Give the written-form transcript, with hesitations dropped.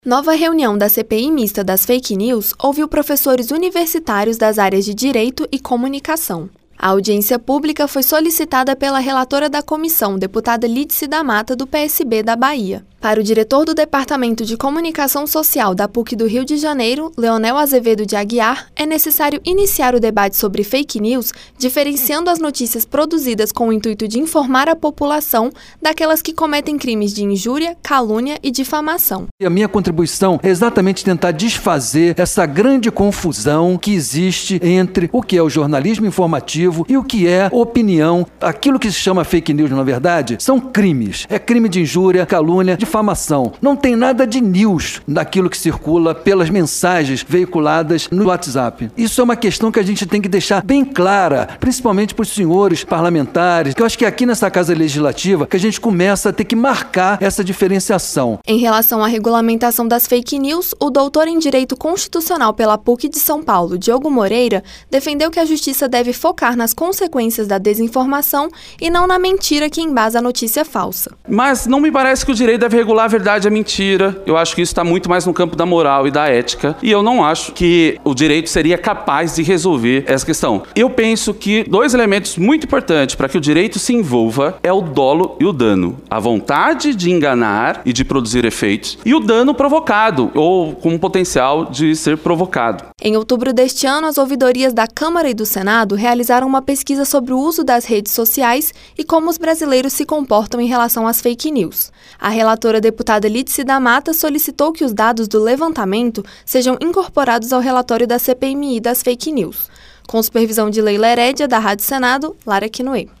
Nova reunião da CPI mista das fake news ouviu professores universitários das áreas de Direito e Comunicação. A audiência pública foi solicitada pela relatora da comissão, deputada Lídice da Mata, do PSB da Bahia. Para o diretor do Departamento de Comunicação Social da PUC do Rio de Janeiro, Leonel Azevedo de Aguiar, é necessário iniciar o debate sobre fake news, diferenciando as notícias produzidas com o intuito de informar a população daquelas que cometem crimes de injúria, calúnia e difamação. A minha contribuição é exatamente tentar desfazer essa grande confusão que existe entre o que é o jornalismo informativo e o que é opinião. Aquilo que se chama fake news, na verdade, são crimes. É crime de injúria, calúnia, difamação. Não tem nada de news daquilo que circula pelas mensagens veiculadas no WhatsApp. Isso é uma questão que a gente tem que deixar bem clara, principalmente para os senhores parlamentares, que eu acho que aqui nessa Casa Legislativa que a gente começa a ter que marcar essa diferenciação. Em relação à regulamentação das fake news, o doutor em Direito Constitucional pela PUC de São Paulo, Diogo Moreira, defendeu que a Justiça deve focar nas consequências da desinformação e não na mentira que embasa a notícia falsa. Mas não me parece que o direito deve regular a verdade e a mentira. Eu acho que isso está muito mais no campo da moral e da ética. E eu não acho que o direito seria capaz de resolver essa questão. Eu penso que dois elementos muito importantes para que o direito se envolva é o dolo e o dano. A vontade de enganar e de produzir efeitos e o dano provocado ou com potencial de ser provocado. Em outubro deste ano, as ouvidorias da Câmara e do Senado realizaram uma pesquisa sobre o uso das redes sociais e como os brasileiros se comportam em relação às fake news. A relatora deputada Lídice da Mata solicitou que os dados do levantamento sejam incorporados ao relatório da CPMI das fake news. Com supervisão de Leila Herédia, da Rádio Senado, Lara Quinoe.